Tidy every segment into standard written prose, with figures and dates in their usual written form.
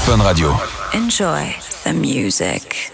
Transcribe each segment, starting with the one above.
Fun Radio. Enjoy the music.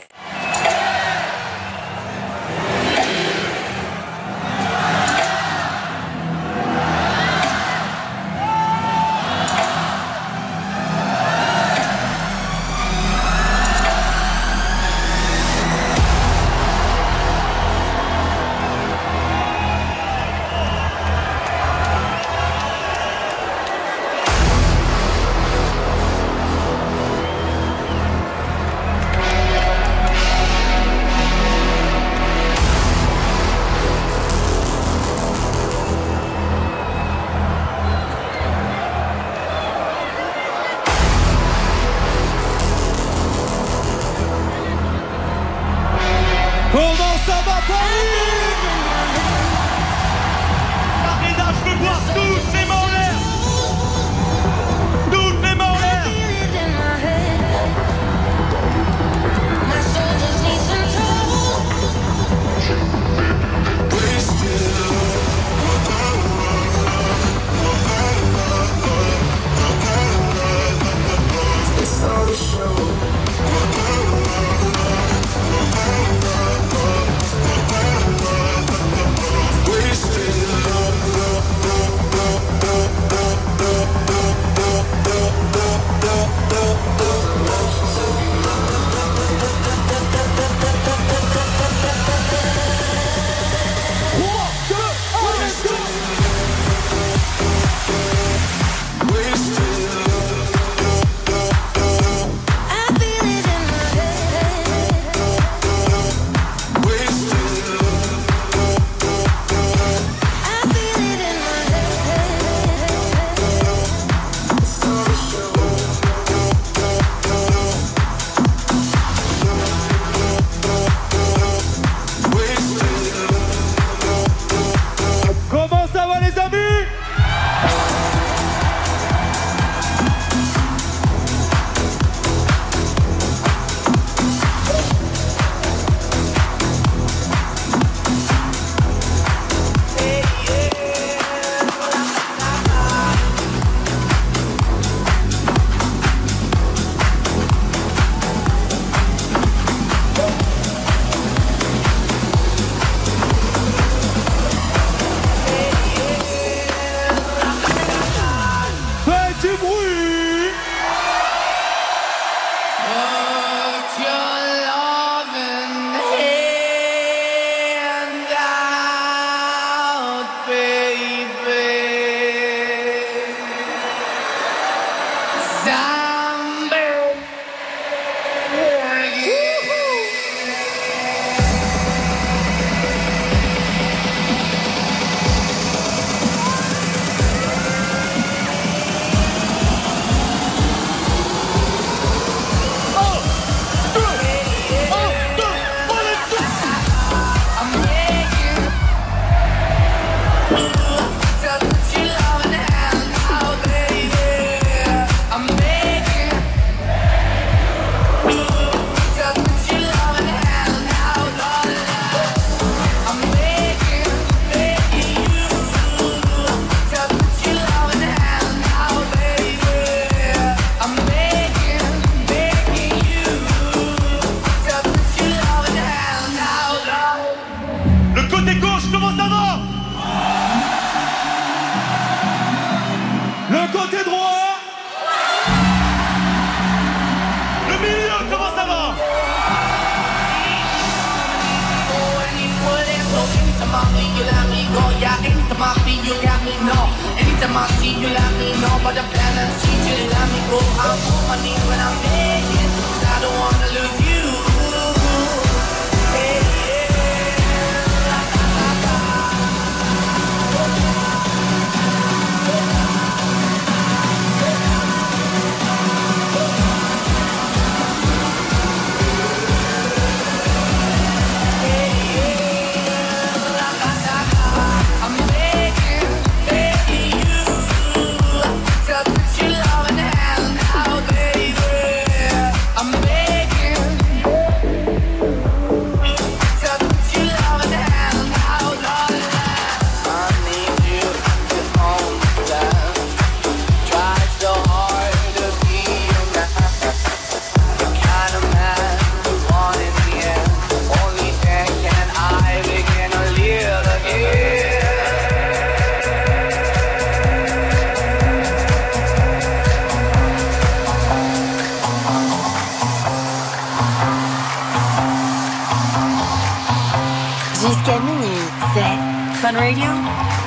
I'm begging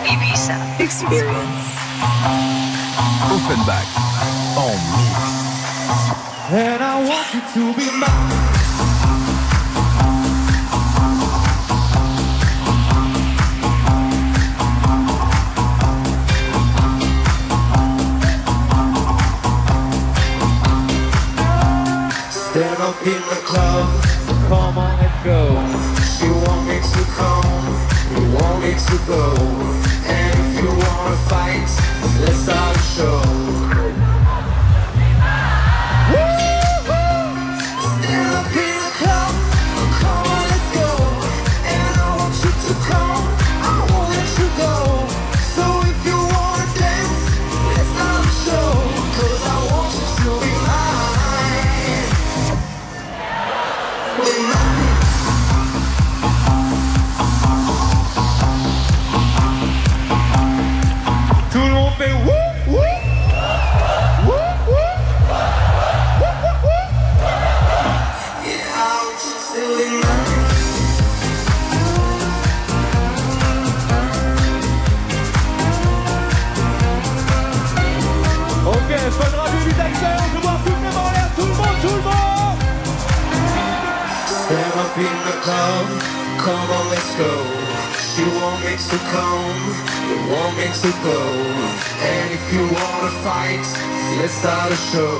Ibiza Experience. Offenbach en mix. And I want you to be mine. Stand up in the club, come on, let's go. You want me to come, you want me to go. And if you wanna fight, let's start a show. Stand up in the club, come on, let's go. And I want you to come, I won't let you go. So if you wanna dance, let's start a show. 'Cause I want you to be mine. Be mine. Tout le monde fait wouh wouh wouh wouh wouh wouh wouh. Yeah, I want you to be mine. Ok, Fun Radio Ibiza Experience, je vois tout le monde en l'air, tout le monde, tout le monde. Stand up in the club, come on, let's go. You want me to come, you want me to go. And if you wanna fight, let's start a show.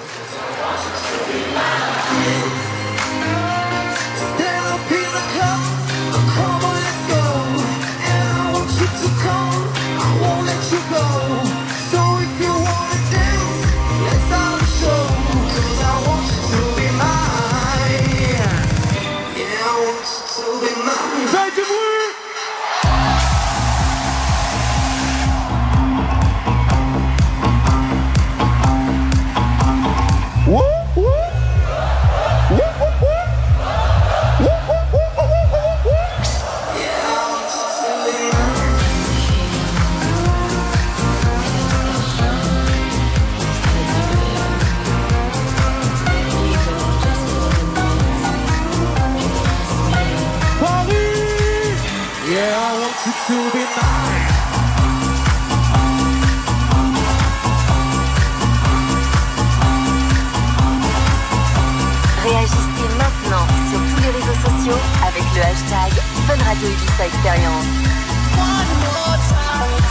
Stand up in the club, come on, let's go. And I want you to come, I won't let you go. So if you wanna dance, let's start a show. 'Cause I want you to be mine. Yeah, I want you to be mine. Faites du bruit! To be mine. Réagissez maintenant sur tous les réseaux sociaux avec le hashtag Fun Radio Ibiza Experience. One more time.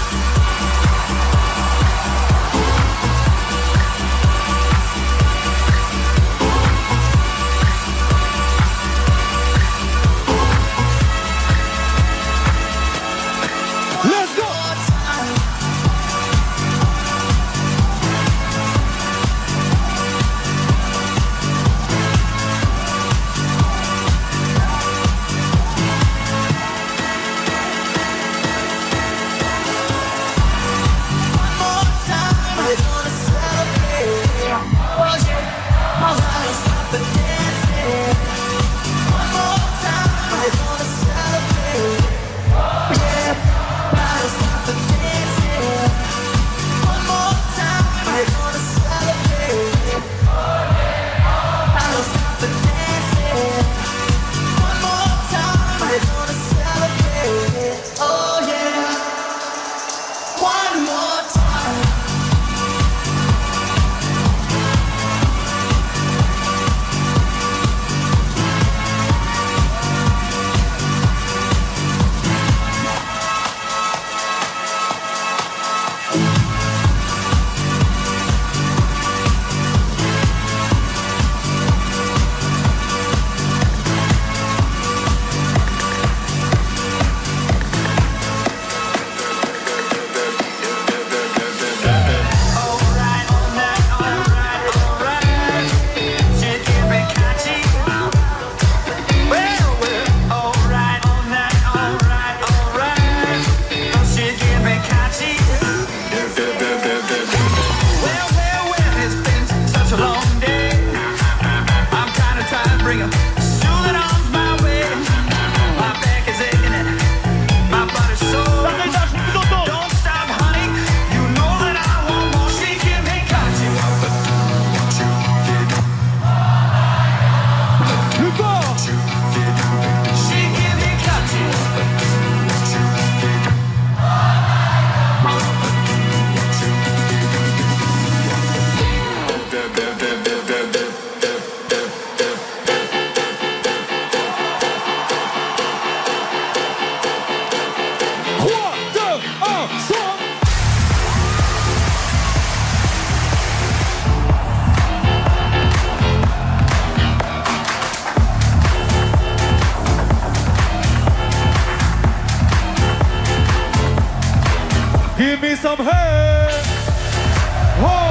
some hey! Oh!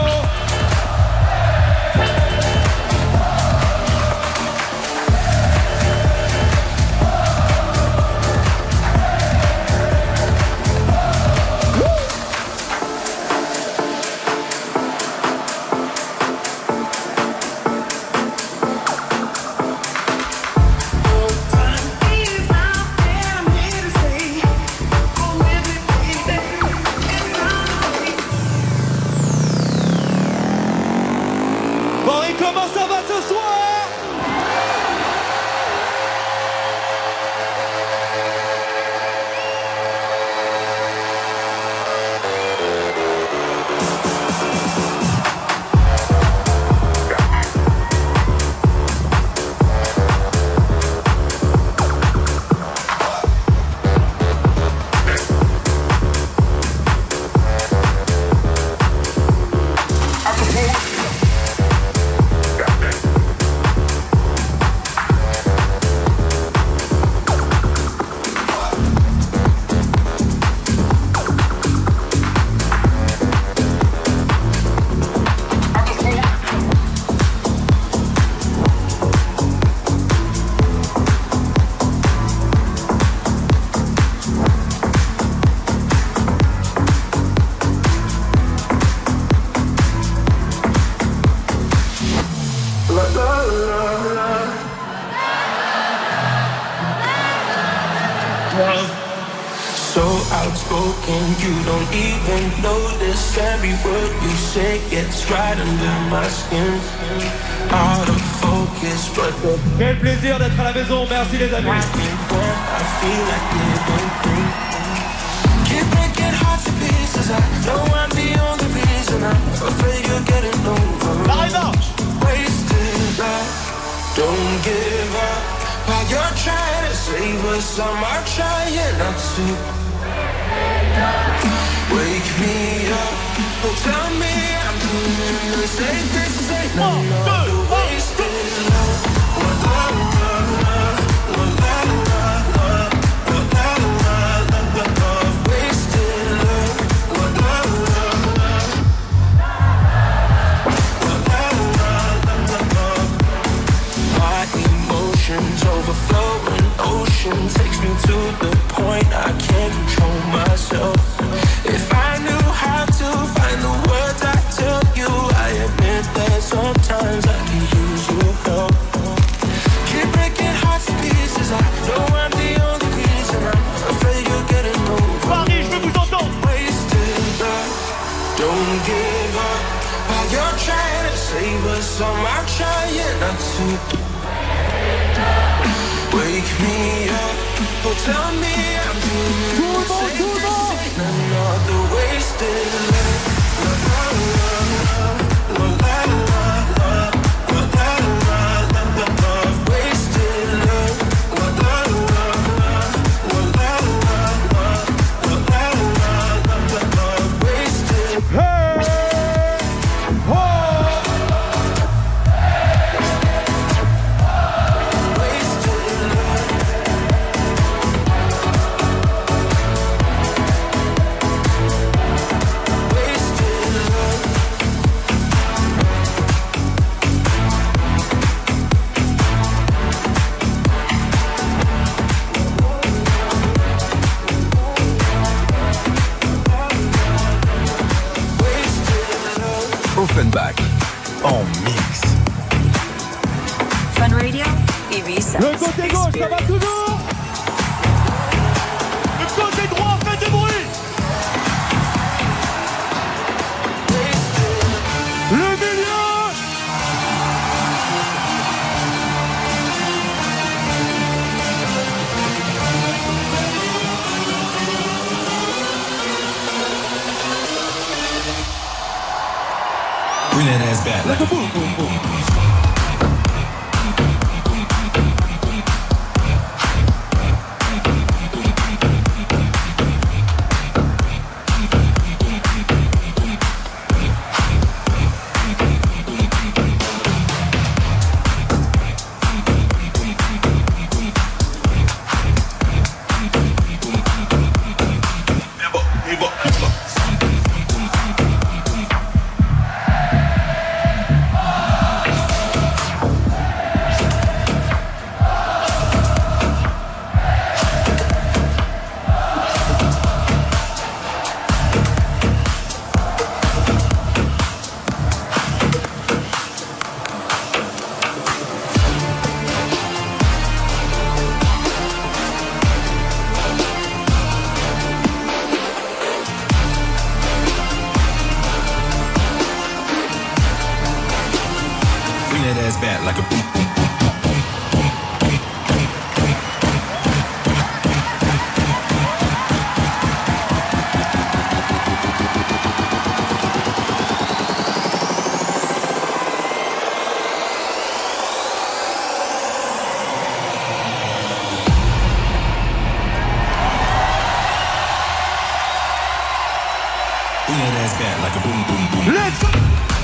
outspoken, you don't even notice. Every word you say gets right under my skin. Out of focus, but quel plaisir d'être à la maison, merci les amis. I feel like living. Keep breaking hearts to pieces. I know I'm the only reason. I'm afraid you're getting over. Wasted love. Don't give up. While you're trying to save us, some are trying not to. Wake me up. Oh, tell me I'm doing the same. This ain't another wasted love. Overflowing ocean takes me to the point I can't control myself. If I knew how to find the words I tell you, I admit that sometimes I can use your help. Keep breaking hearts to pieces. I know I'm the only reason. I'm afraid you're getting over. Paris, je veux vous entendre. Wasted love. Don't give up. While you're trying to save us, some are trying not to. Wake me up, oh tell me I'm doing the same. This ain't another wasted love. Offenbach en mix. Fun Radio, Ibiza. Le côté gauche, ça va toujours. Le côté droit, faites du bruit. Le milieu. Bring that ass back like a boom, boom, boom. ass back like a boom boom. Let's go!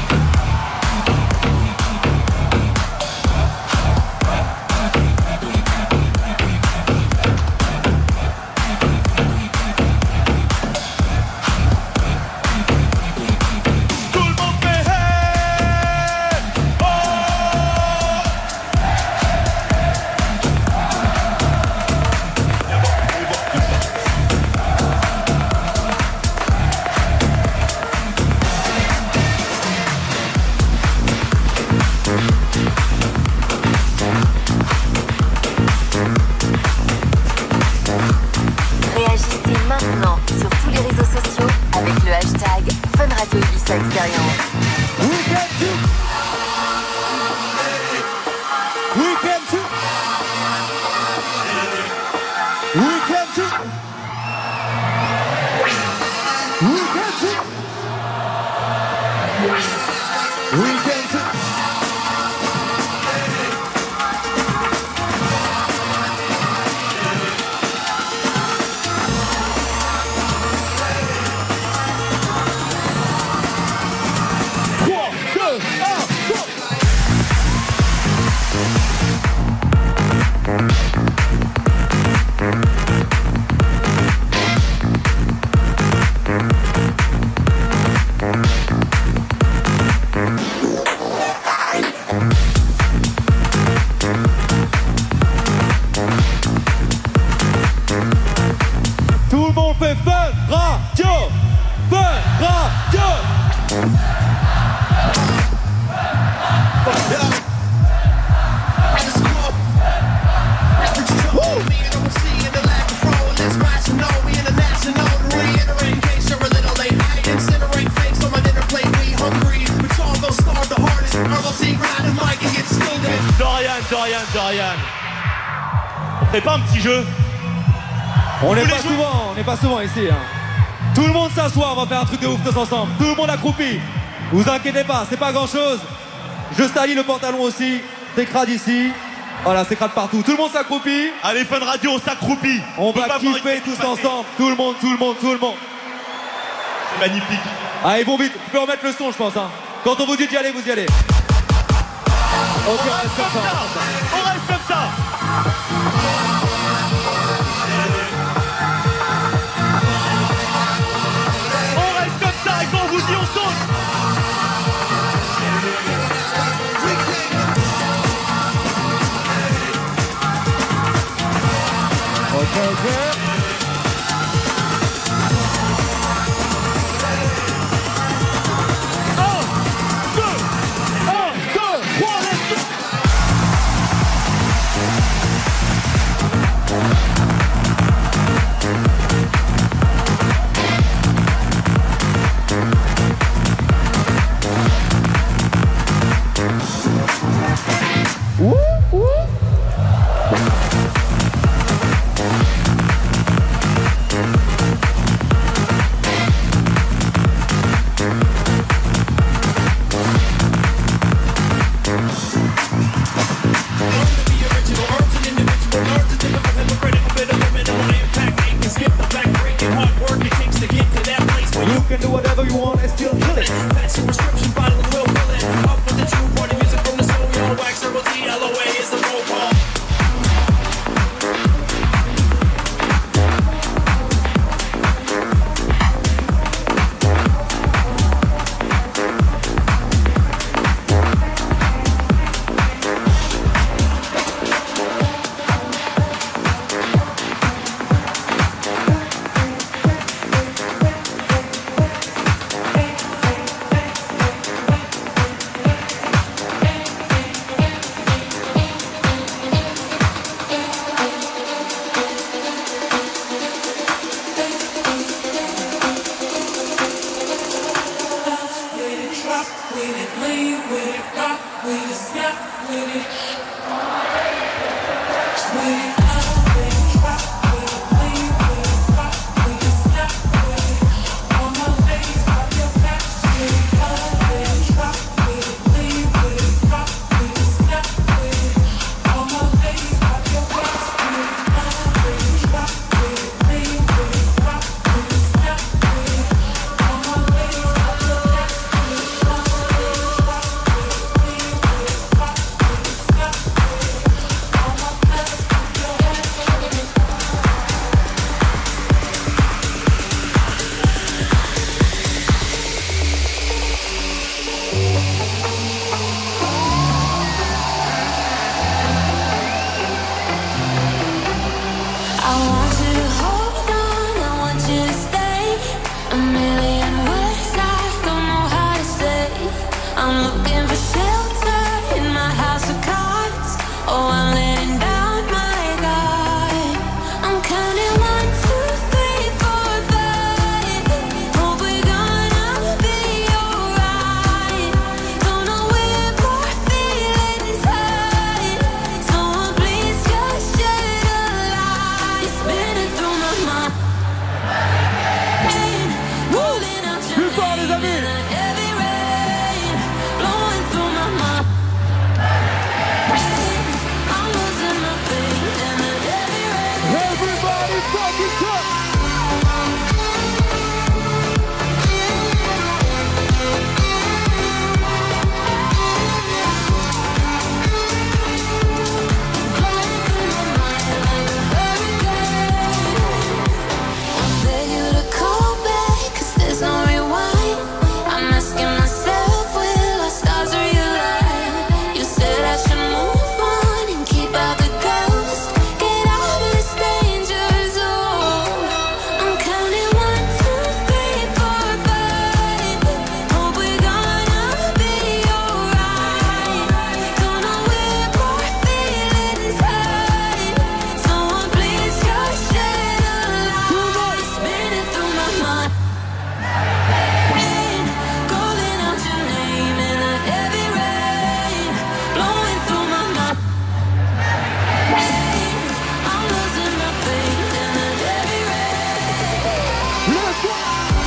Dorian. On fait pas un petit jeu? On n'est pas souvent ici. Hein. Tout le monde s'assoit, on va faire un truc de ouf tous ensemble. Tout le monde accroupi. Vous inquiétez pas, c'est pas grand chose. Je salis le pantalon aussi. C'est crade ici. Voilà, c'est crade partout. Tout le monde s'accroupit. Allez, Fun Radio, on s'accroupit. On va kiffer tous ensemble. Tout le monde. C'est magnifique. Allez, bon vite, tu peux remettre le son, je pense. Hein. Quand on vous dit d'y aller, vous y allez. Ok, on reste comme ça. On reste comme ça. On reste comme ça et quand on vous dit on saute. Ok. 1, 2, 3. with it, lean with it, rock with it, snap with it. With it, love with it, rock with it, lean with it, rock with it, snap with it. All my ladies, pop your backs with it, love with it, rock with it, lean with it, rock with it, snap with it. All my ladies, pop your backs with it, love with it, rock with it, lean with it, rock with it, snap with it. All my ladies, pop your backs with it, love with it, rock with it, lean with it, rock with it, snap with it. All my ladies, pop your backs with it. I want you to hold on, I want you to stay. A million words I don't know how to say. I'm looking for shelter in my house of cards. Oh, I'm letting down my guard. I'm counting 1, 2, 3, 4, 5. Hope we're gonna be alright. Don't know where my feelings hide. Someone please just shed a light. It's spinning through my mind. Rolling out your Plus fort, les amis. name in a heavy rain. Blowing through my mind. I'm losing my faith in a heavy rain. Everybody fucking talk. Blowing through my mind like a hurricane. I beg you to call back, 'cause there's no rewind. I'm asking myself, will our stars realign? You said I should move on and keep out the ghost. Get out of this danger zone. I'm counting 1, 2, 3, 4, 5. Hope we're gonna be alright. Don't know where my feelings hide. Someone please just shed a light. It's spinning through my mind. Calling out your name in a heavy rain. Blowing through my mind. I'm losing my faith in a heavy rain. Let's go.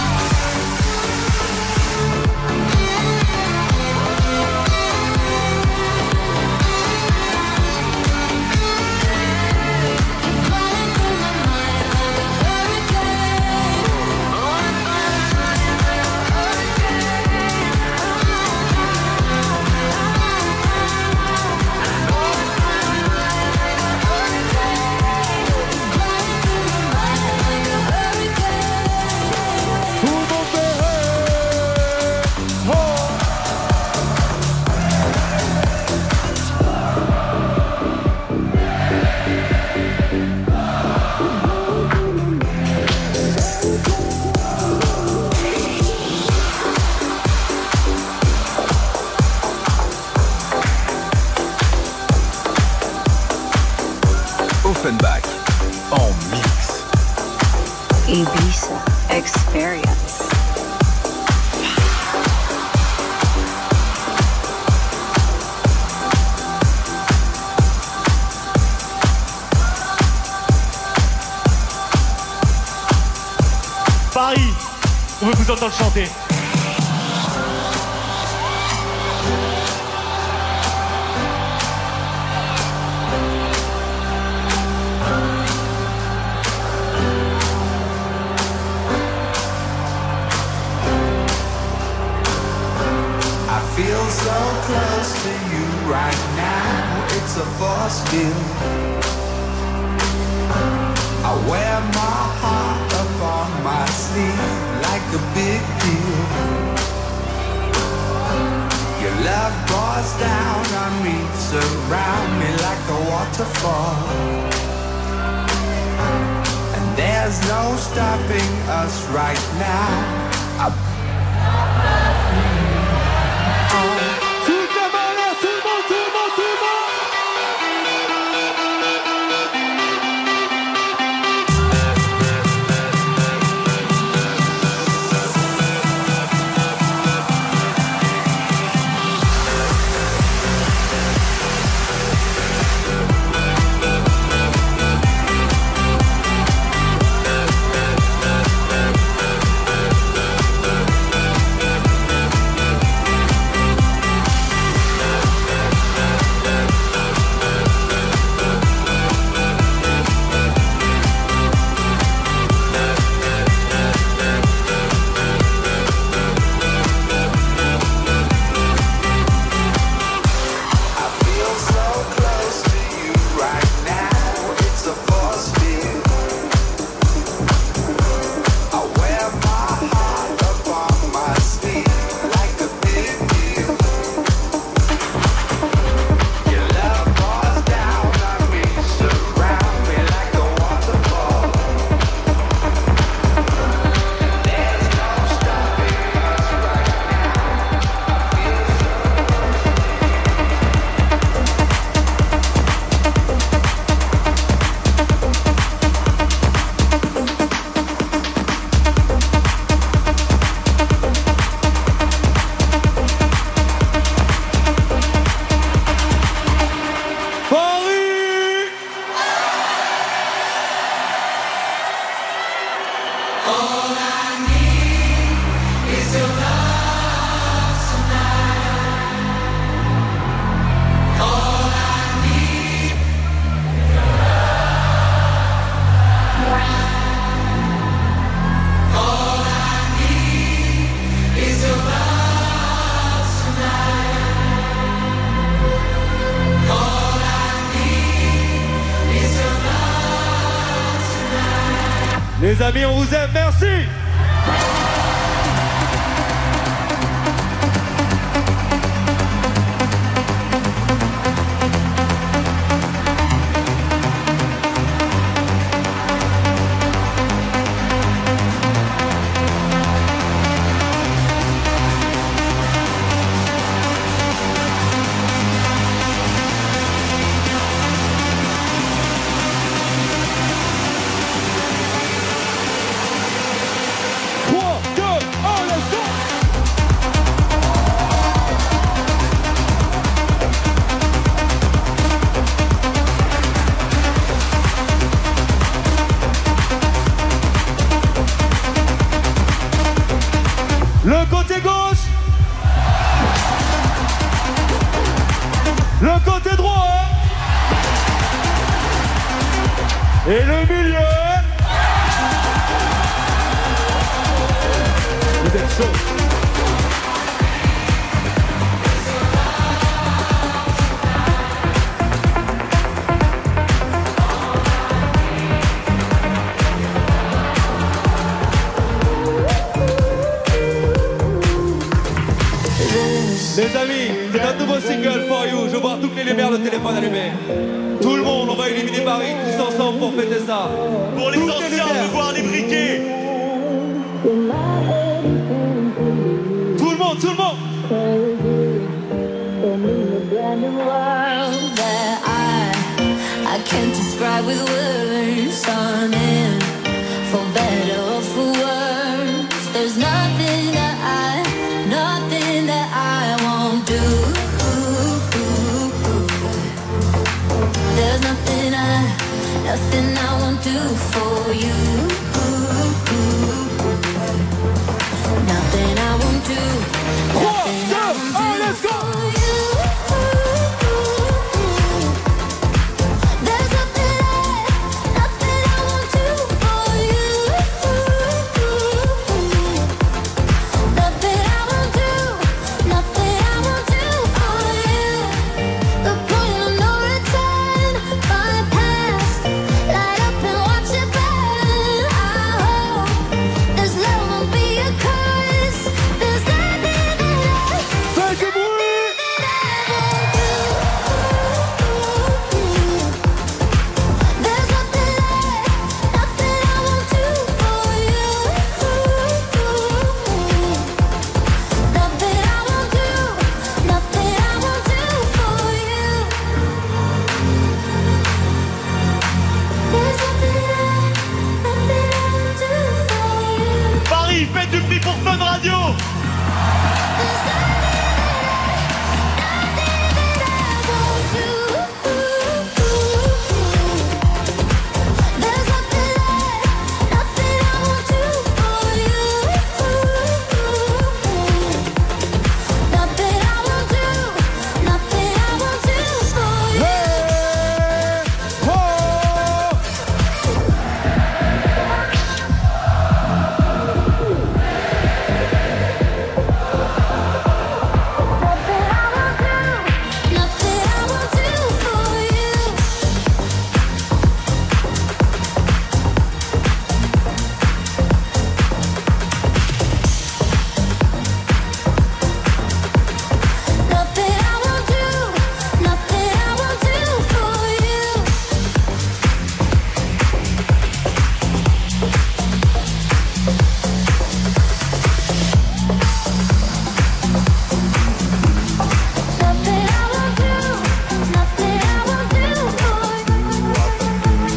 Blowing through my mind like a hurricane. Blowing through my mind like a hurricane. Tout le monde fait hey, ho. Offenbach en mix. Ibiza Experience. Paris, on veut vous entendre chanter. I feel so close to you right now. It's a force field. I wear my heart up on my sleeve like a big deal. Your love pours down on me, surround me like a waterfall. And there's no stopping us right now. Toute la balade, tout le monde, tout le monde, tout le monde. Les amis, on vous aime, merci. Le côté gauche, le côté droit et le milieu. Vous êtes chaud. Les amis, c'est notre nouveau single For You. Je vois toutes les lumières, le téléphone allumé. Tout le monde, on va illuminer Paris tous ensemble pour fêter ça. Pour les anciens, on veut voir les briquets. Tout le monde, tout le monde. I can't describe with words, honey. For better or for worse, there's nothing that I won't do. There's nothing I won't do for you. Nothing I won't do. Nothing I won't do let's go. for you. There's nothing I won't do for you. Nothing I won't do. Nothing I won't do for you. The point of no return, my past. Light up and watch it burn. I hope this love won't be a curse. There's nothing that Faites du bruit. There's nothing I won't do for you. Nothing I won't do. Nothing I won't do for you. There's nothing I won't do for you. Paris, faites du bruit pour Fun Radio. There's nothing I won't do. There's nothing I won't do for you. Nothing I won't do. Nothing I won't do for you. Hey, oh. Nothing I won't do for you. Nothing I won't do. Nothing I won't do for you. Nothing I won't do. Nothing I won't do for you.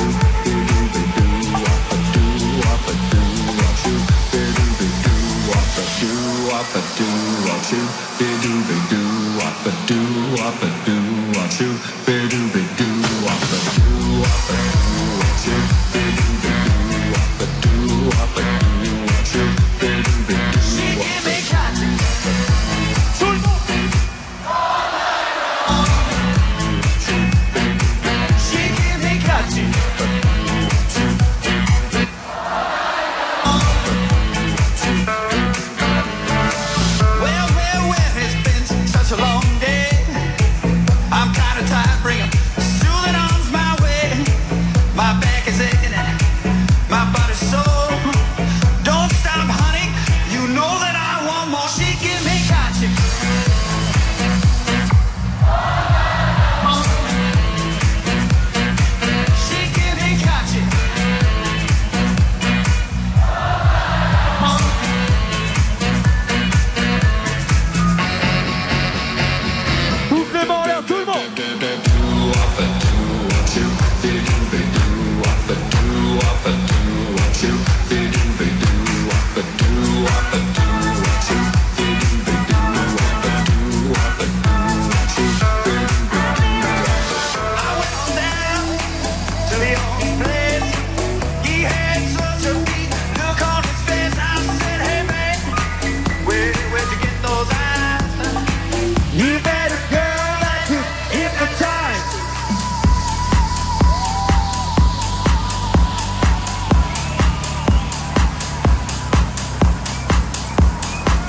Tout le monde. Well, it's been such a long day. I'm kinda tired, bring 'em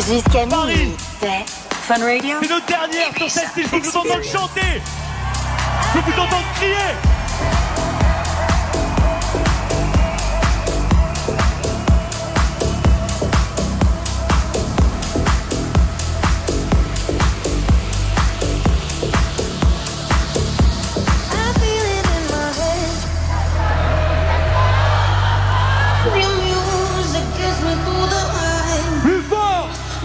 Jusqu'à Paris. minuit, c'est Fun Radio. C'est notre dernière sur celle-ci, je veux vous entendre chanter. Je veux vous entendre crier. Plus fort.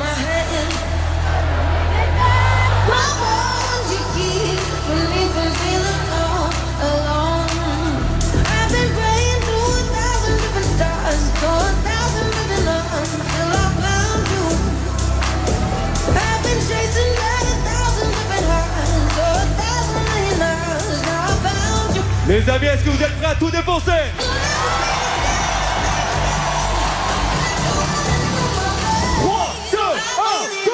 Les amis, est-ce que vous êtes prêts à tout défoncer? 3, 2, 1, go!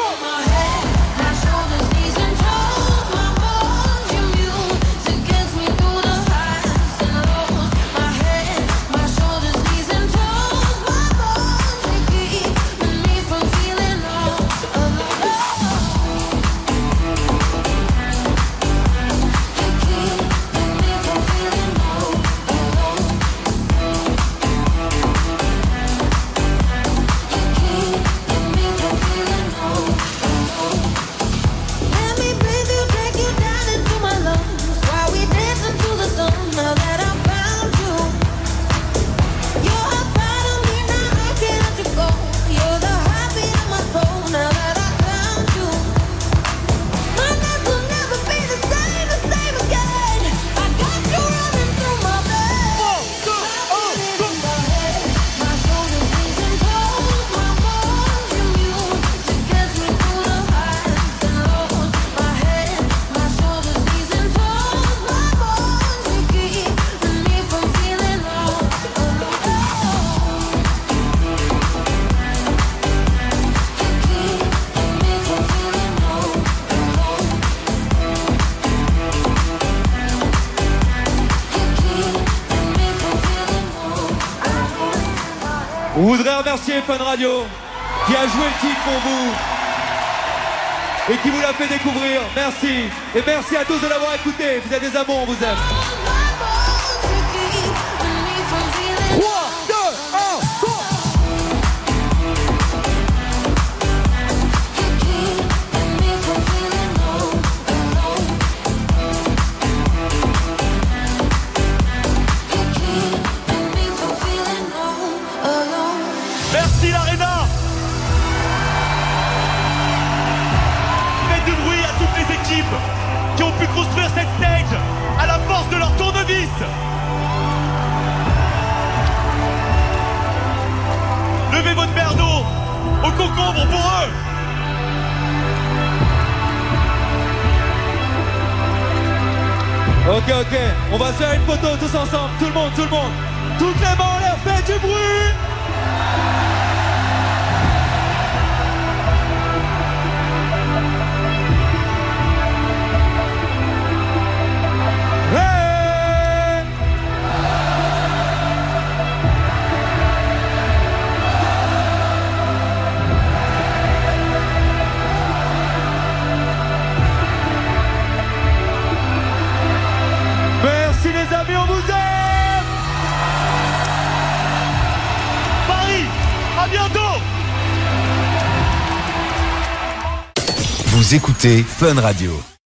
On voudrait remercier Fun Radio qui a joué le titre pour vous et qui vous l'a fait découvrir. Merci. Et merci à tous de l'avoir écouté. Vous êtes des amours, on vous aime. 3, 2, 1, go! Merci l'Arena. Faites du bruit à toutes les équipes qui ont pu construire cette stage à la force de leur tournevis. Levez votre verre d'eau au concombre pour eux. Ok, on va se faire une photo tous ensemble, tout le monde. Toutes les mains en l'air, faites du bruit! Hey! Merci les amis, on vous aime! Paris, à bientôt. Vous écoutez Fun Radio.